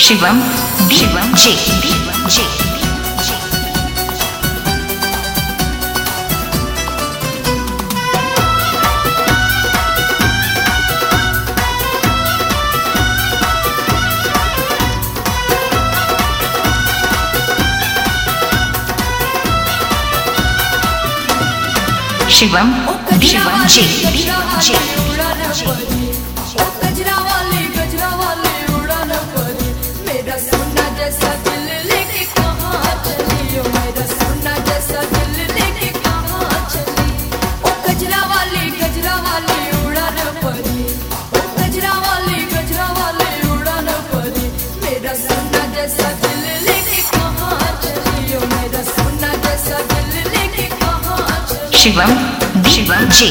Shivam DJ Shivam DJ Shivam DJ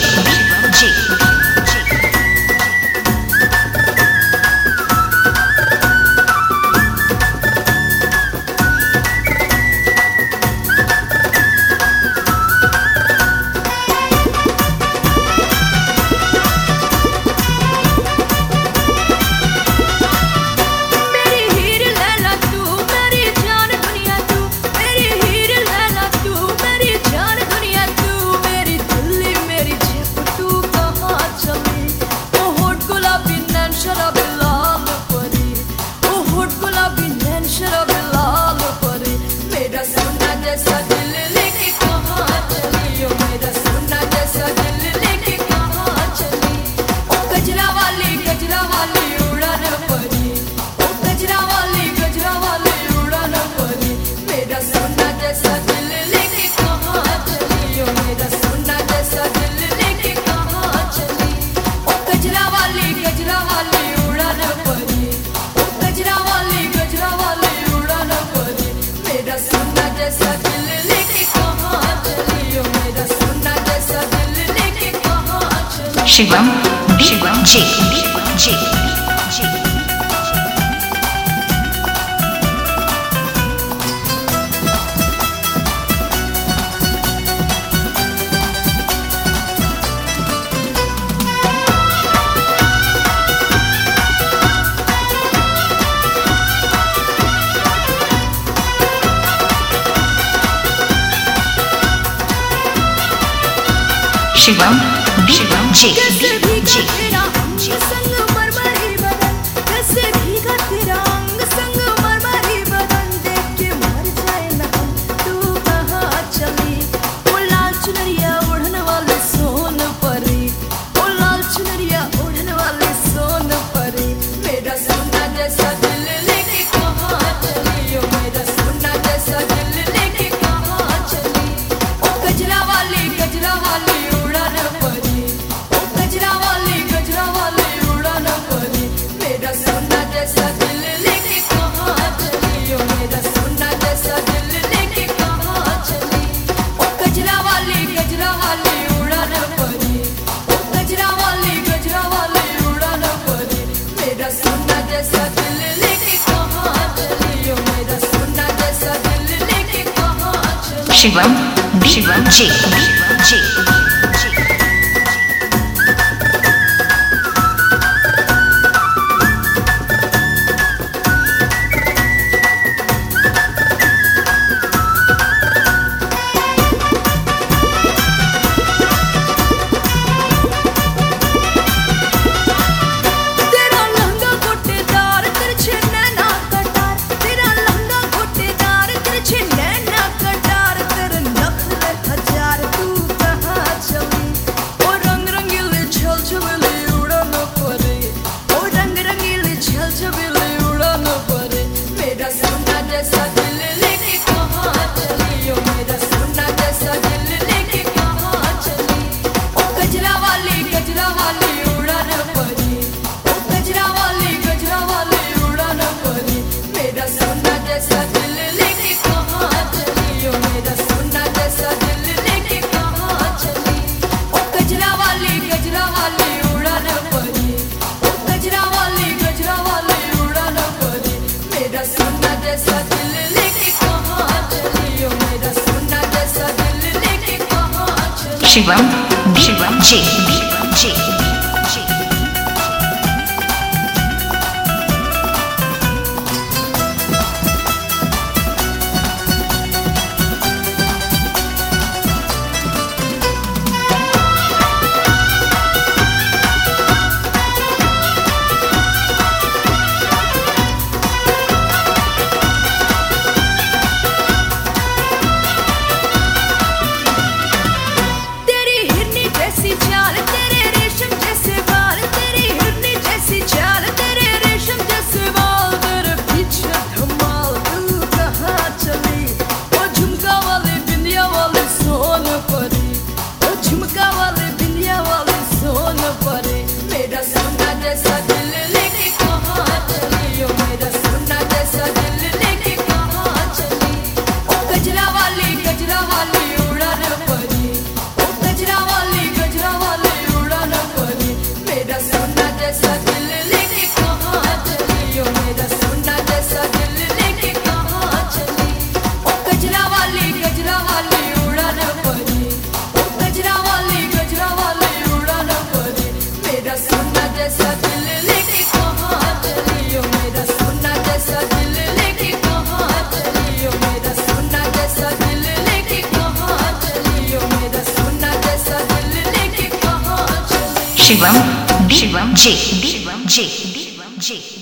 Shivam DJ Shivam DJ Shivam DJ Shivam DJ जैसी चाल तेरे रेशम जैसे बाल, तेरी हिरनी जैसी चाल तेरे रेशम जैसे बाल, तेरे पीछे धमाल तू कहाँ चली, ओ झुमका वाली बिंदिया वाली सोन परी, ओ झुमका वाली बिंदिया वाली सोन परी, मेरा सोना जैसा दिल लेके कहाँ चली, ओ मेरा सोना जैसा दिल लेके कहाँ चली, ओ गजरा वाली उड़ान परी, ओ गजरा वाली उड़ान परी, मेरा सोना जैसा दिल लेके कहाँ चली, ओ मेरा सोना जैसा दिल लेके कहाँ चली, ओ गजरा वाली उड़ान परी, ओ गजरा वाली उड़ान परी, मेरा सोना जैसा दिल लेके कहाँ चली, ओ मेरा सोना जैसा दिल लेके कहाँ चली, ओ मेरा सोना जैसा दिल लेके कहाँ चली, ओ मेरा सोना जैसा दिल लेके कहाँ चली। शिवम, शिवम जे, शिवम जे, शिवम जे।